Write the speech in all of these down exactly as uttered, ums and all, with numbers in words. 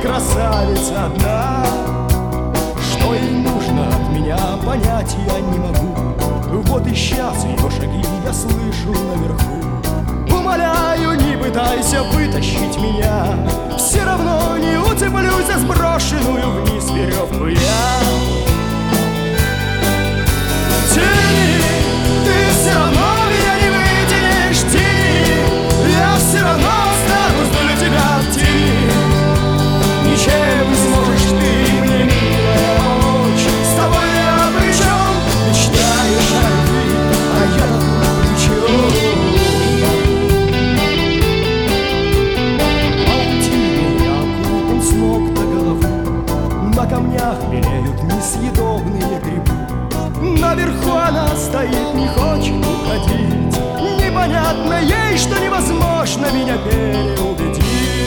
красавица одна. Что ей нужно от меня, понять я не могу. Вот и сейчас ее шаги я слышу наверху. Умоляю, не пытайся вытащить меня, все равно не уцеплюсь за сброшенную вниз веревку я. Тяни, ты все равно меня не вытянешь, тяни, я все равно останусь для тебя в тени. Ничем не сможешь ты мне, милая, помочь. С тобой я при чем? Мечтаешь о любви, а я тут при чем? Паутиной я окутан с ног до головы, на камнях белеют несъедобные грибы. Наверху она стоит, не хочет уходить. Непонятно ей, что невозможно меня переубедить.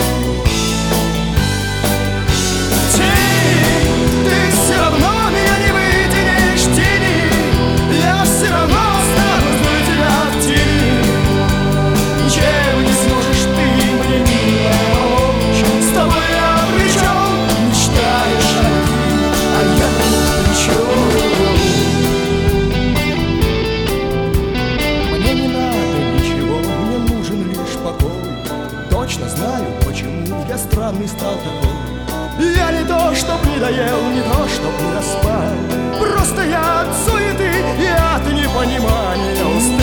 Точно знаю, почему я странный стал такой. Я не то, чтоб не доел, не то, чтоб не доспал. Просто я от суеты и от непонимания устал.